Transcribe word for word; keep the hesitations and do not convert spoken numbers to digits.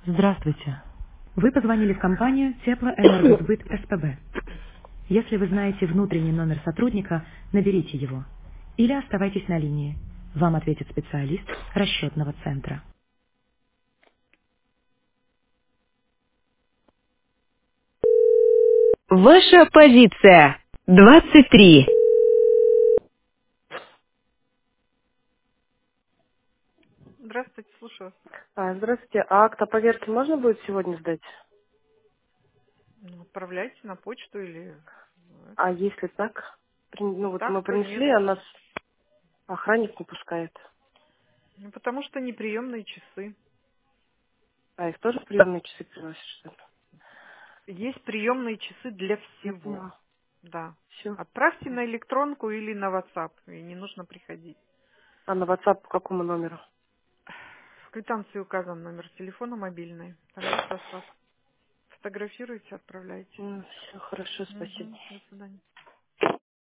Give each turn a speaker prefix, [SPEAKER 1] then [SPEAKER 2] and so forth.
[SPEAKER 1] Здравствуйте. Вы позвонили в компанию Теплоэнергосбыт СПБ. Если вы знаете внутренний номер сотрудника, наберите его. Или оставайтесь на линии. Вам ответит специалист расчетного центра. Ваша позиция. двадцать три.
[SPEAKER 2] Здравствуйте, слушаю вас.
[SPEAKER 3] А, здравствуйте. А акт о поверке можно будет сегодня сдать?
[SPEAKER 2] Ну, отправляйте на почту или ну,
[SPEAKER 3] А
[SPEAKER 2] это.
[SPEAKER 3] если так? При- Ну вот
[SPEAKER 2] Так,
[SPEAKER 3] мы
[SPEAKER 2] то нет.
[SPEAKER 3] принесли, а нас охранник не пускает.
[SPEAKER 2] Ну, потому что неприемные часы.
[SPEAKER 3] А их тоже в приемные часы приносят, что ли?
[SPEAKER 2] Есть приемные часы для
[SPEAKER 3] Я
[SPEAKER 2] всего.
[SPEAKER 3] поняла.
[SPEAKER 2] Да.
[SPEAKER 3] Все.
[SPEAKER 2] Отправьте на электронку или на WhatsApp, и не нужно приходить.
[SPEAKER 3] А на WhatsApp по какому номеру?
[SPEAKER 2] В квитанции указан номер телефона мобильный. Там есть WhatsApp. Фотографируйте, отправляйте.
[SPEAKER 3] Все хорошо, спасибо.
[SPEAKER 2] Угу. До свидания.